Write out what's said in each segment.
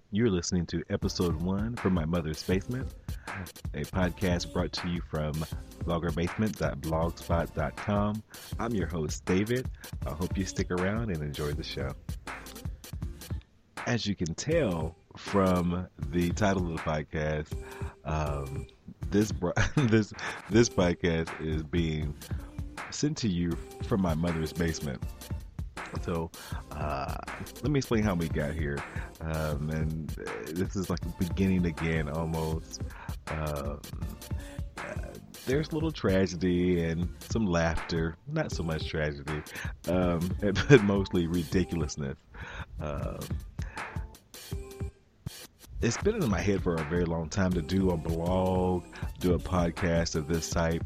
You're listening to episode 1 from My Mother's Basement, a podcast brought to you from bloggerbasement.blogspot.com. I'm your host, David. I hope you stick around and enjoy the show. As you can tell from the title of the podcast, this this podcast is being sent to you from my mother's basement. So let me explain how we got here. And this is like beginning again almost. There's a little tragedy and some laughter, not so much tragedy, but mostly ridiculousness. It's been in my head for a very long time to do a blog, do a podcast of this type.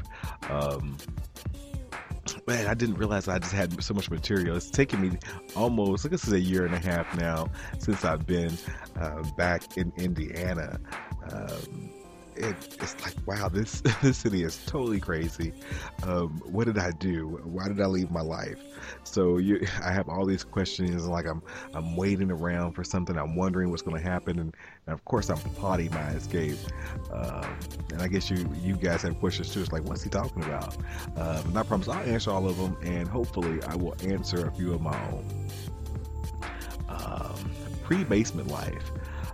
Man, I didn't realize I just had so much material. It's taken me almost, I guess it's a year and a half now since I've been back in Indiana. It's like, wow, this city is totally crazy. What did I do? Why did I leave my life? So I have all these questions, like I'm waiting around for something. I'm wondering what's going to happen, and of course I'm plotting my escape. And I guess you guys have questions too. It's like, what's he talking about? And I promise I'll answer all of them, and hopefully I will answer a few of my own. Pre-basement life.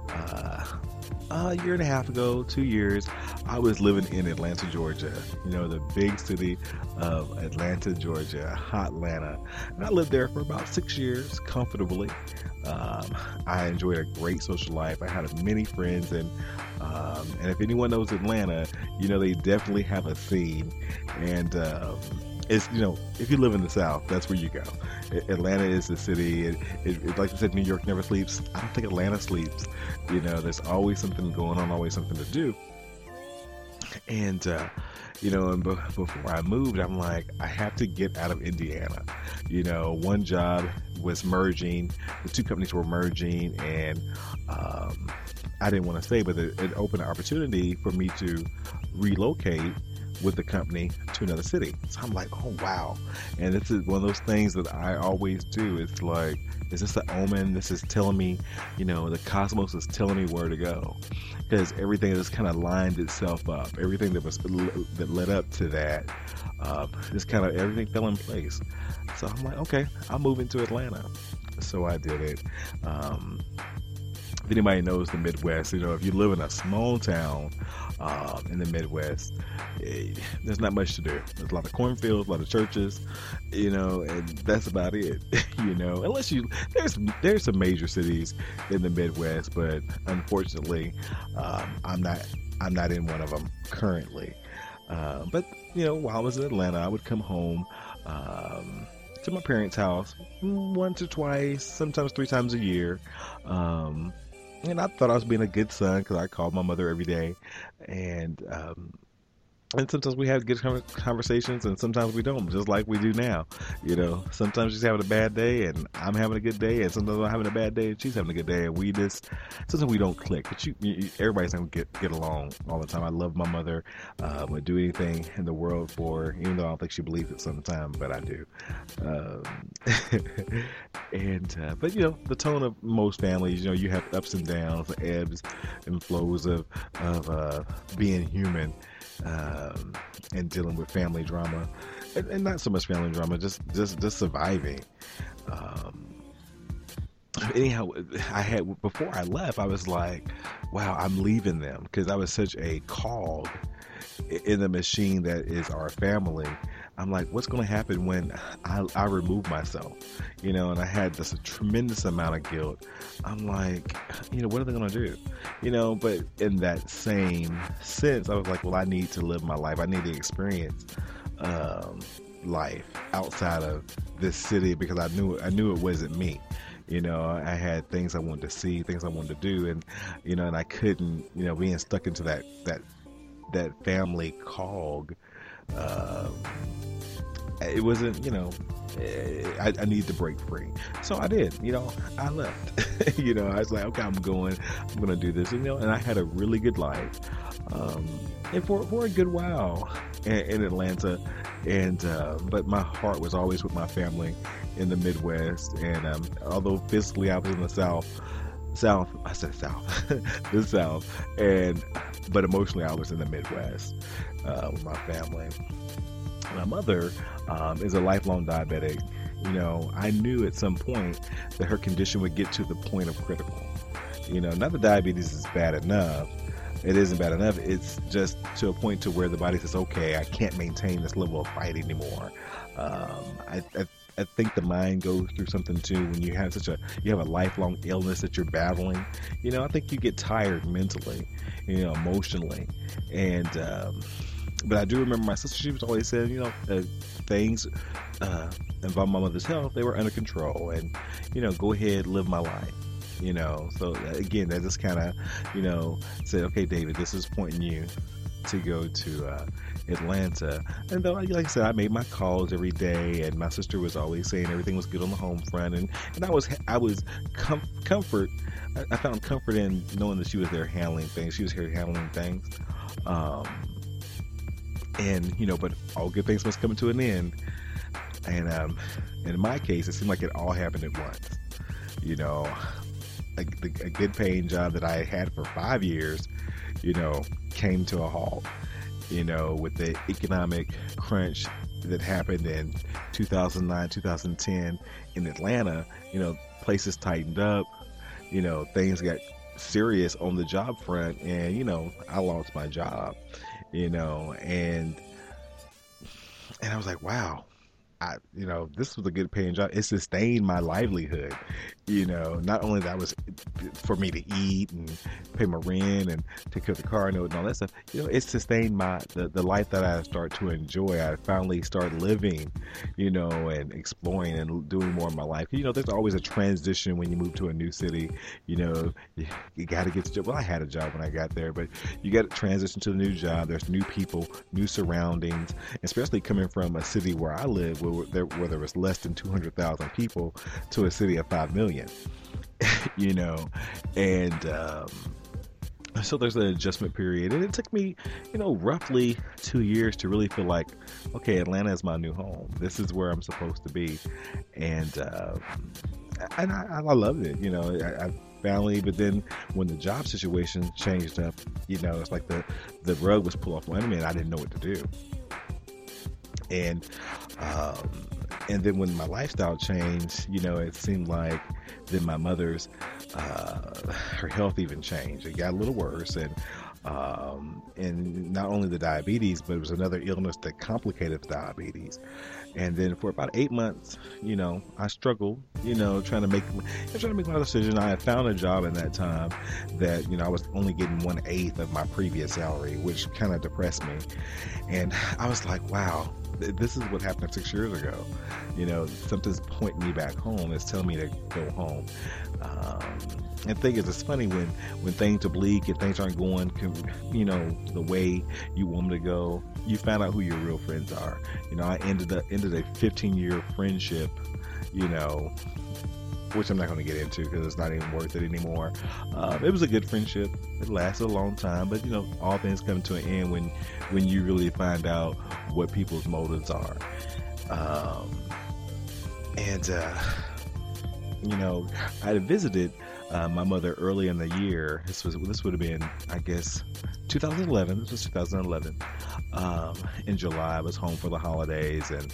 A year and a half ago, 2 years, I was living in Atlanta, Georgia. You know, the big city of Atlanta, Georgia, hot Atlanta. And I lived there for about 6 years comfortably. I enjoyed a great social life. I had many friends, and if anyone knows Atlanta, you know, they definitely have a scene. And it's, you know, if you live in the South, that's where you go. Atlanta is the city. It like I said, New York never sleeps. I don't think Atlanta sleeps. You know, there's always something going on, always something to do. And, you know, and before I moved, I'm like, I have to get out of Indiana. You know, one job was merging, the two companies were merging, and I didn't want to stay, but it opened an opportunity for me to relocate with the company to another city. So I'm like, oh wow. And this is one of those things that I always do. It's like, is this an omen? This is telling me, you know, the cosmos is telling me where to go, because everything just kind of lined itself up. Everything that led up to that, just kind of everything fell in place. So I'm like, okay, I'll move into Atlanta. So I did it. If anybody knows the Midwest, you know, if you live in a small town in the Midwest, there's not much to do. There's a lot of cornfields, a lot of churches, you know, and that's about it. You know, unless there's some major cities in the Midwest, but unfortunately, I'm not in one of them currently. But you know, while I was in Atlanta, I would come home to my parents' house once or twice, sometimes 3 times a year. And I thought I was being a good son because I called my mother every day, and sometimes we have good conversations, and sometimes we don't, just like we do now. You know, sometimes she's having a bad day, and I'm having a good day, and sometimes I'm having a bad day, and she's having a good day, and sometimes we don't click. But everybody's gonna get along all the time. I love my mother. Would do anything in the world for her, even though I don't think she believes it sometimes, but I do. But you know, the tone of most families, you know, you have ups and downs, ebbs and flows of being human. And dealing with family drama, and not so much family drama, just surviving. Anyhow, before I left, I was like, wow, I'm leaving them, because I was such a cog in the machine that is our family. I'm like, what's going to happen when I remove myself? You know, and I had this tremendous amount of guilt. I'm like, you know, what are they going to do? You know, but in that same sense, I was like, well, I need to live my life. I need to experience life outside of this city, because I knew it wasn't me. You know, I had things I wanted to see, things I wanted to do, and you know, and I couldn't, you know, being stuck into that family cog. It wasn't, you know, I needed to break free. So I did, you know, I left. You know, I was like, okay, I'm going to do this, you know, and I had a really good life. And for a good while in Atlanta, and but my heart was always with my family in the Midwest. And although physically I was in the South, South. I said South, the South, and but emotionally I was in the Midwest with my family. My mother is a lifelong diabetic. I knew at some point that her condition would get to the point of critical. Not that diabetes is bad enough. It isn't bad enough. It's just to a point to where the body says, okay, I can't maintain this level of fight anymore. I think the mind goes through something too when you have you have a lifelong illness that you're battling. I think you get tired mentally, emotionally, and but I do remember my sister. She was always saying, things involving my mother's health, they were under control, and go ahead, live my life. So again, that just kind of, said, okay, David, this is pointing you to go to Atlanta. And though, like I said, I made my calls every day, and my sister was always saying everything was good on the home front, and I was comfort. I found comfort in knowing that she was there handling things. She was here handling things, and but all good things must come to an end. And in my case, it seemed like it all happened at once. A good paying job that I had for 5 years, came to a halt, with the economic crunch that happened in 2009, 2010 in Atlanta. Places tightened up, things got serious on the job front, and, I lost my job, and I was like, wow. This was a good paying job. It sustained my livelihood. Not only that was for me to eat and pay my rent and take care of the car note and all that stuff. It sustained the life that I started to enjoy. I finally started living, and exploring and doing more of my life. There's always a transition when you move to a new city. You got to get to job. Well, I had a job when I got there, but you got to transition to the new job. There's new people, new surroundings, especially coming from a city where I live, where there was less than 200,000 people, to a city of 5 million. And so there's an adjustment period, and it took me, roughly 2 years to really feel like, okay, Atlanta is my new home. This is where I'm supposed to be, and I loved it. I finally, but then when the job situation changed up, it's like the rug was pulled off under me, and I didn't know what to do. And then when my lifestyle changed, it seemed like then my mother's her health even changed. It got a little worse, and not only the diabetes, but it was another illness that complicated the diabetes. And then for about 8 months, I struggled, trying to make my decision. I had found a job in that time that, I was only getting 1/8 of my previous salary, which kind of depressed me. And I was like, wow, this is what happened 6 years ago. Something's pointing me back home. It's telling me to go home. And the thing is, it's funny when things are bleak and things aren't going, the way you want them to go, you find out who your real friends are. I ended a 15-year friendship, which I'm not going to get into because it's not even worth it anymore. It was a good friendship. It lasted a long time, but all things come to an end when you really find out what people's motives are. I had visited my mother early in the year. This would have been, I guess, 2011. This was 2011. In July, I was home for the holidays, and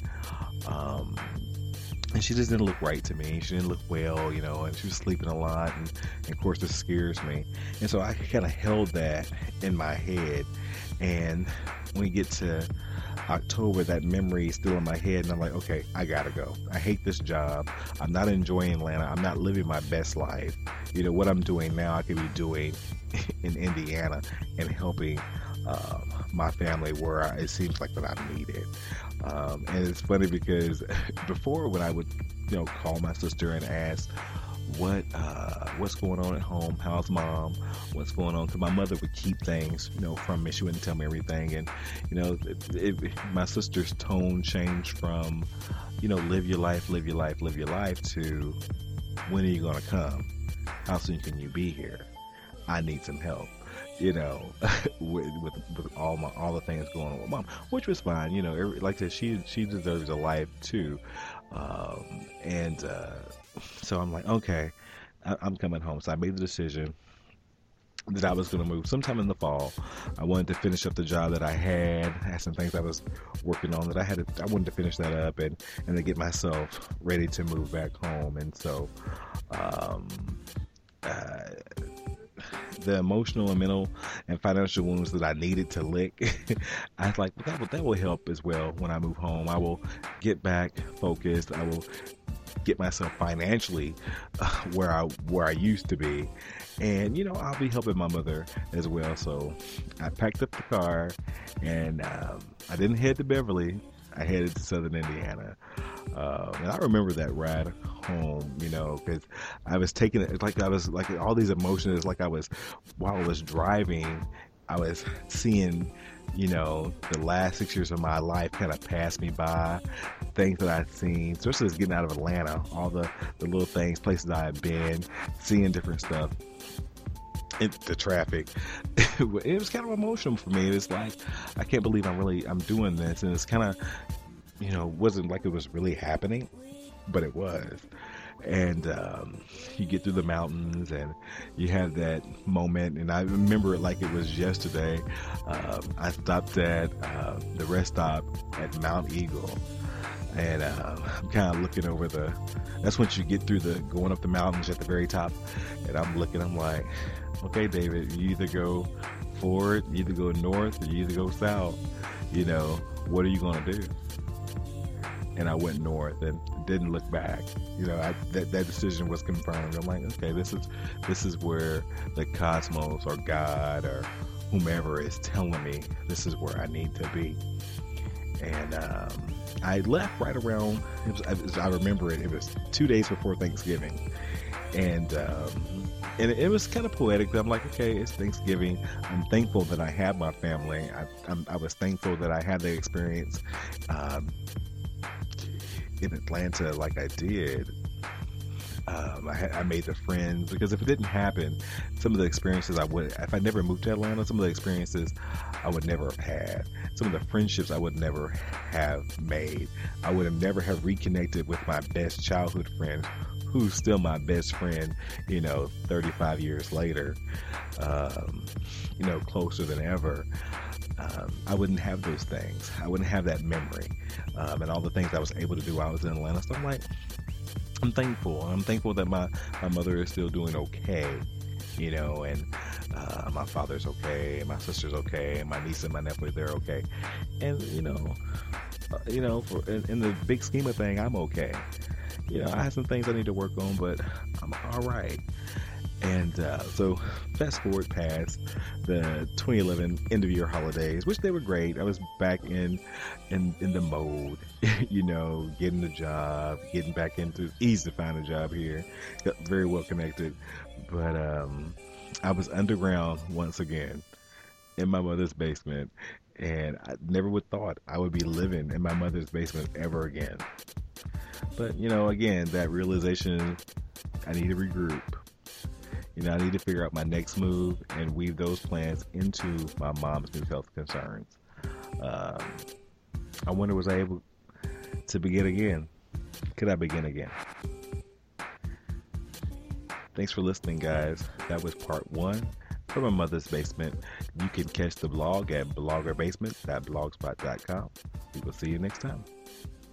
she just didn't look right to me. She didn't look well, and she was sleeping a lot, and of course this scares me. And so I kind of held that in my head, and when we get to October, that memory is still in my head, and I'm like, okay, I gotta go. I hate this job. I'm not enjoying Atlanta. I'm not living my best life. What I'm doing now, I could be doing in Indiana and helping my family where it seems like that I'm needed. And it's funny because before, when I would call my sister and ask what's going on at home, how's mom, what's going on, because my mother would keep things from me. She wouldn't tell me everything, and my sister's tone changed from live your life to when are you gonna come, how soon can you be here, I need some help, with all the things going on with mom, which was fine. Like I said, she deserves a life too, so I'm like, okay, I'm coming home. So I made the decision that I was going to move sometime in the fall. I wanted to finish up the job that I had. I had some things I was working on that I wanted to finish that up and to get myself ready to move back home. And so, um, uh, the emotional and mental and financial wounds that I needed to lick, I was like, that will help as well when I move home. I will get back focused. I will get myself financially where I used to be, and I'll be helping my mother as well. So I packed up the car, and I didn't head to Beverly. I headed to Southern Indiana, and I remember that ride home, because I was taking it. It's like I was like all these emotions. Like while I was driving, I was seeing, the last 6 years of my life kind of pass me by. Things that I'd seen, especially as getting out of Atlanta, all the little things, places I had been, seeing different stuff. The traffic, it was kind of emotional for me. It's like, I can't believe I'm doing this, and it's kind of, wasn't like it was really happening, but it was. And you get through the mountains, and you have that moment, and I remember it like it was yesterday. I stopped at the rest stop at Mount Eagle, and I'm kind of looking over that's once you get through going up the mountains at the very top, and I'm like, okay, David, you either go forward, you either go north, or you either go south. What are you going to do? And I went north and didn't look back. That decision was confirmed. I'm like, okay, this is where the cosmos or God or whomever is telling me this is where I need to be. And I left right around, I remember it was 2 days before Thanksgiving. And it was kind of poetic. I'm like, okay, it's Thanksgiving. I'm thankful that I have my family. I was thankful that I had the experience in Atlanta like I did. I made the friends, because if it didn't happen, some of the experiences if I never moved to Atlanta, some of the experiences I would never have had. Some of the friendships I would never have made. I would have never have reconnected with my best childhood friend, who's still my best friend, 35 years later, closer than ever. I wouldn't have those things. I wouldn't have that memory, and all the things I was able to do while I was in Atlanta. So I'm like, I'm thankful. I'm thankful that my mother is still doing okay, and my father's okay, and my sister's okay, and my niece and my nephew, they're okay. And, in the big scheme of things, I'm okay. I have some things I need to work on, but I'm all right. And so fast forward past the 2011 end of year holidays, which they were great. I was back in the mode, getting the job, getting back into, easy to find a job here, got very well connected. But I was underground once again in my mother's basement, and I never would thought I would be living in my mother's basement ever again. But again, that realization, I need to regroup. I need to figure out my next move and weave those plans into my mom's new health concerns. I wonder, was I able to begin again? Could I begin again? Thanks for listening, guys. That was part 1 from my mother's basement. You can catch the blog at bloggerbasement.blogspot.com. We will see you next time.